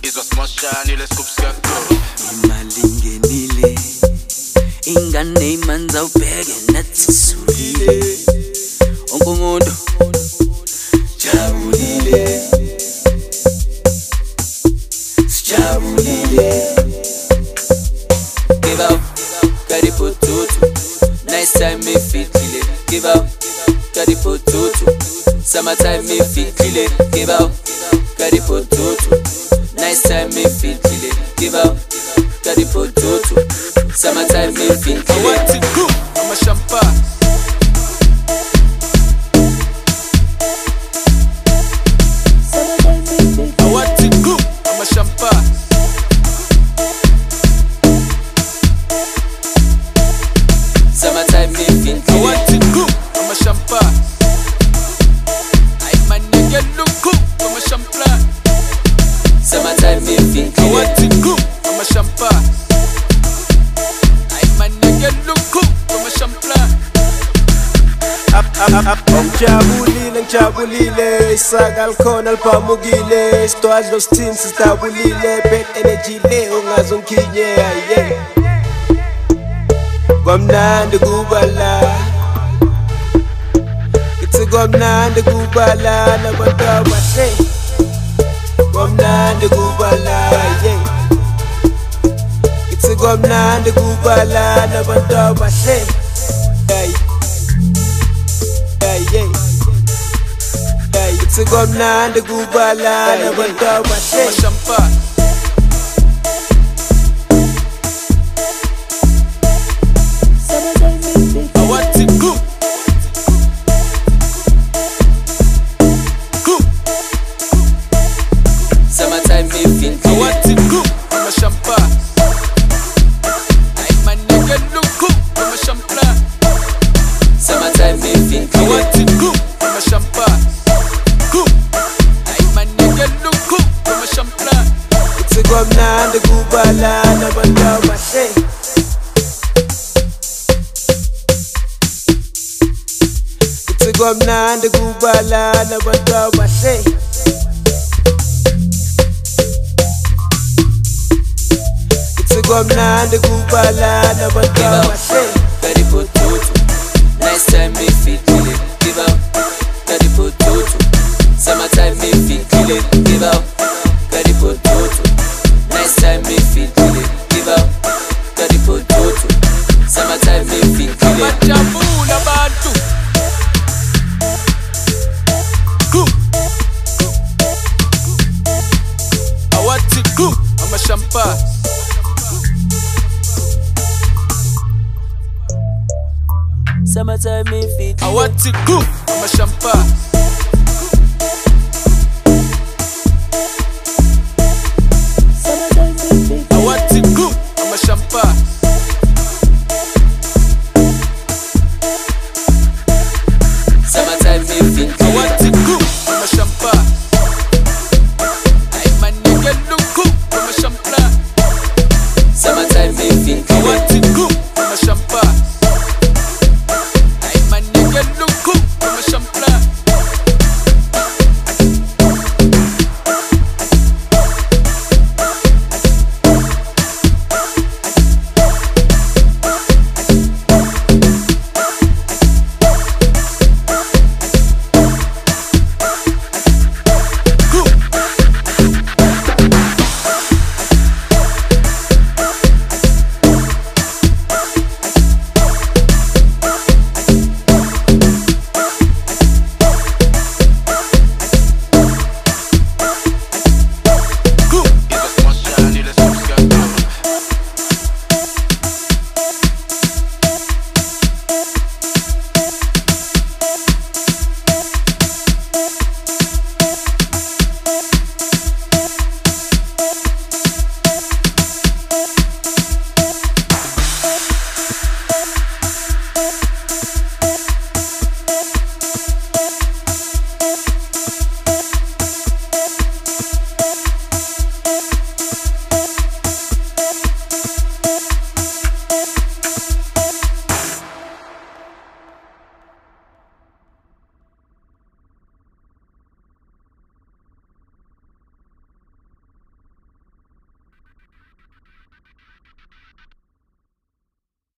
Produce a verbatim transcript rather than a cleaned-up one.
Izwa smoshani le scoop siyako imali ngenile ingane imanza ubheke nathi sulile wonke umuntu jabulile sijabulile give out kari potutu nice time me fit clean give out kari potutu summertime me fit clean give out kari potutu nice time me feel clean give out kari potutu summertime me feel clean I want to go I'm a champagne I want to go I'm a champagne summertime me feel clean I want to go I'm a champagne I man nigga look cool I'm a champagne summertime me feel clean I want to go I'm a champagne I man nigga look cool I'm a champagne Ngijabulile ngijabulile isakal khona liphamukile isitwazi lo steam sitabulile bad energy le ungazonkinye yeah kwamnandi kubala It's kwamnandi kubala nabantu abahle Kwamnandi kubala yeah It's kwamnandi kubala nabantu abahle yeah yeah yeah It's kwamnandi kubala nabantu abahle champagne I want to go go summertime me feel clean I want to go I'm a champagne I man nigga look cool I'm a champagne summertime me feel I clean want to go I'm a champagne go I man nigga look cool I'm a champagne It's kwamnandi kubala nabantu abahle It's kwamnandi kubala nabantu abahle It's kwamnandi kubala nabantu abahle kari potutu nice time me feel clean give out kari potutu summertime me feel clean give out kari potutu nice time me feel clean give out kari potutu summertime me feel clean Majabula bantu go I want to go I'm a champagne summertime me feel I want to go I'm a champagne